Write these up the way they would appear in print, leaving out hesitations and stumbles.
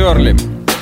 поперли.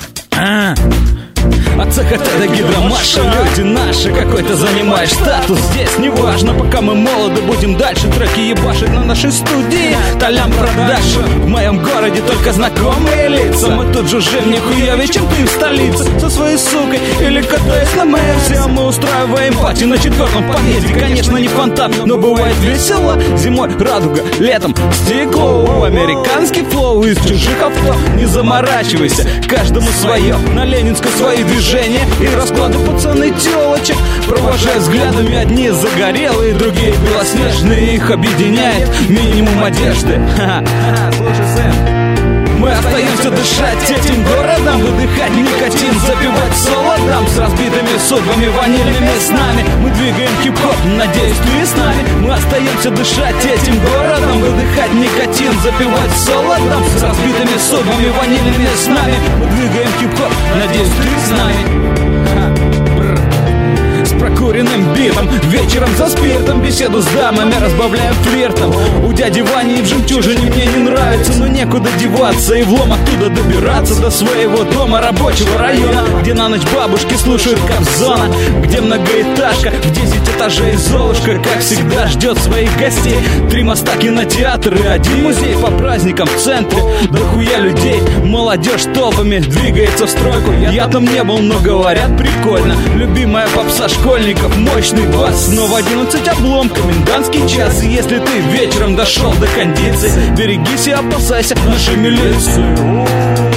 От ЦХТ до гидромаша, люди наши, какой ты занимаешь статус здесь, неважно. Пока мы молоды, будем дальше треки ебашить на нашей студии Толям Продакшн. В моем городе только знакомые лица. Мы тут же жим нихуевее, чем ты в столице. Со своей сукой или катаясь на МФ. Мы устраиваем пати на 4-м подъезде. Конечно, не фонтан, но бывает весело. Зимой радуга, летом стекло. Американский флоу из чужих авто. Не заморачивайся, каждому свое. На Ленинской свои движения и расклады пацаны тёлочек. Провожая взглядами, одни загорелые, другие белоснежные. Их объединяет минимум одежды. Слушай, Сэм, мы остаемся дышать этим городом, выдыхать никотин, запивать солодом. С разбитыми судьбами, ванильными снами мы двигаем хип-хоп, надеюсь, ты с нами. Мы остаемся дышать этим городом, выдыхать никотин, запивать солодом. С разбитыми судьбами, ванильными снами мы двигаем хип-хоп, надеюсь, ты с нами. С прокуренным битом, вечером за спиртом, беседу с дамами разбавляем флиртом. У дяди Вани и в жемчужине мне не нравится, но некуда деваться и влом оттуда добираться до своего дома, рабочего района, где на ночь бабушки слушают Кобзона, где многоэтажка в 10 этажей Золушка, как всегда, ждет своих гостей. 3 моста, кинотеатр и 1 музей по праздникам в центре. Дохуя людей, молодежь толпами двигается в стройку. Я там не был, но говорят прикольно. Любимая попса школьников, мощный бас. Но в 11 облом, комендантский час. И если ты вечером дошел до кондиции, берегись и опасайся нашей милиции.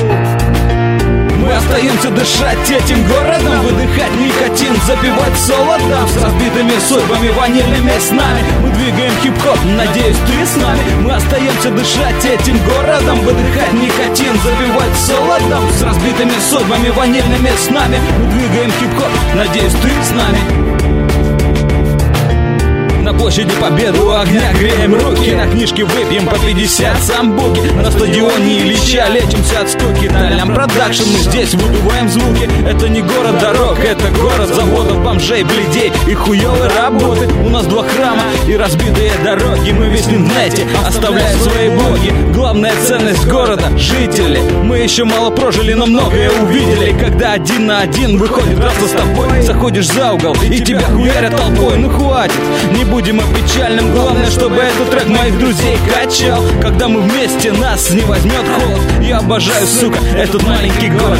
Мы остаемся дышать этим городом, выдыхать никотин, запивать солодом. С разбитыми судьбами, ванильными снами мы двигаем хип-хоп, надеюсь, ты с нами. Мы остаемся дышать этим городом, выдыхать никотин, запивать солодом. С разбитыми судьбами, ванильными снами мы двигаем хип-хоп, надеюсь, ты с нами. На площади Победы у огня греем руки, на книжке выпьем по 50 самбуки. На стадионе Ильича лечимся от скуки. Толям Продакшн, мы здесь выдуваем звуки. Это не город дорог, это город заводов, бомжей, бледей и хуёвой работы. У нас 2 храма и разбитые дороги. Мы виснем в нете, оставляя свои блоги. Главная ценность города — жители. Мы еще мало прожили, но многое увидели. Когда 1 на 1 выходит раз с тобой, заходишь за угол и тебя хуярят толпой. Ну хватит, не будем о печальном. Главное, чтобы этот трек моих друзей качал. Когда мы вместе, нас не возьмет холод. Я обожаю, сука, этот маленький город.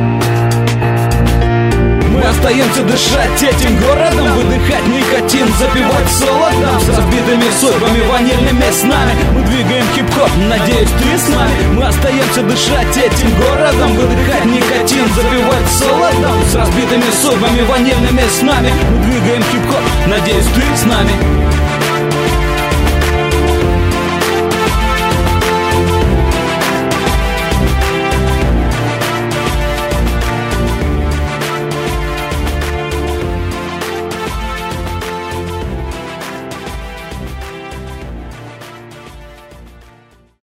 Мы остаемся дышать этим городом, выдыхать никотин, запивать солодом. С разбитыми судьбами, ванильными снами мы двигаем хип-хоп, надеюсь, ты с нами. Мы остаемся дышать этим городом, выдыхать никотин, запивать солодом. С разбитыми судьбами, ванильными снами мы двигаем хип-хоп, надеюсь, ты с нами.